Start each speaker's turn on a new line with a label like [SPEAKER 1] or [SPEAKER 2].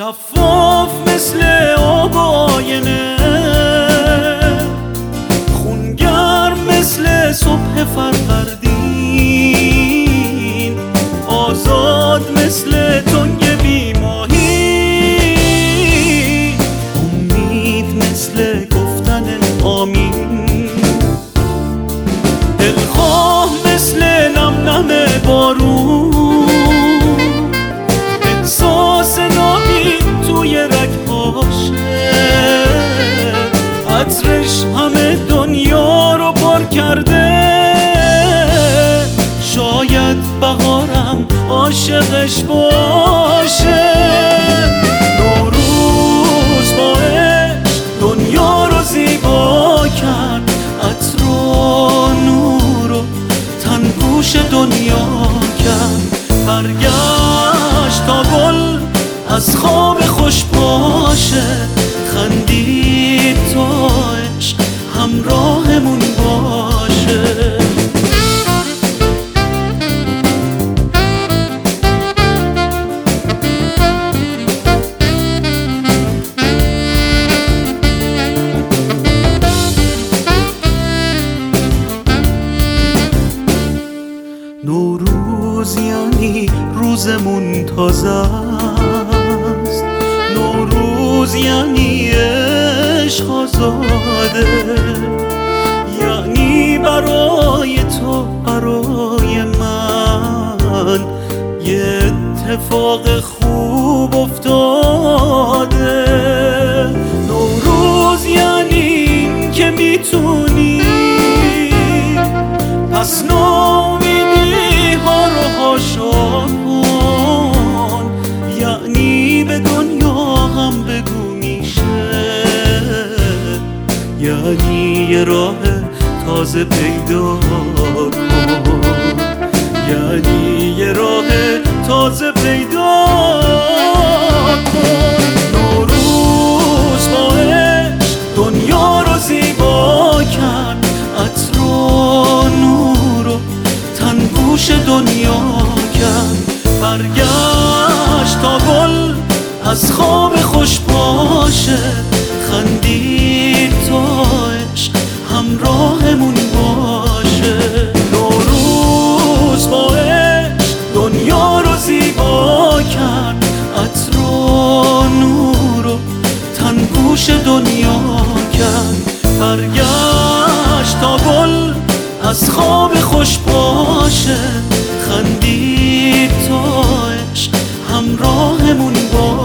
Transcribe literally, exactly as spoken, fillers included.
[SPEAKER 1] شفاف مثل آب آینه، خونگرم مثل صبح فروردین، آزاد مثل تنگ بیماهی، امید مثل گفتن آمین، دلخواه مثل نم نم بارون، احساس نامید توی رگ‌هاشه، عطرش همه دنیا رو پر کرده، شاید بهارم عاشقش باشه. نوروز با عشق دنیا رو زیبا کرد، عطر و نور و تنگوش دنیا کرد، برگشت تا گل از خواب خوش باشه، خندید تا عشق همراهمون باشه. نوروز یعنی روزمون تازه است، نوروز یعنی عشق آزاده، یعنی برای تو برای من یه اتفاق خوب افتاده. نوروز یعنی این که میتونی پس ناامیدی ها رو حاشا کن، یعنی به دنیا هم بگو میشه، یعنی یه راه تازه پیدا کن، یعنی یه راه تازه پیدا کن. نوروز با عشق دنیا رو زیبا کرد، عطر و نور و تنگوش دنیا کرد، برگشت تا گل از خواب خوش باشه، خندید تا عشق همراهمون باشه. نوروز با عشق دنیا رو زیبا کرد، عطر و نور و تنگوش دنیا کرد، برگشت تا گل از خواب خوش باشه، خندید تا عشق همراهمون باشه.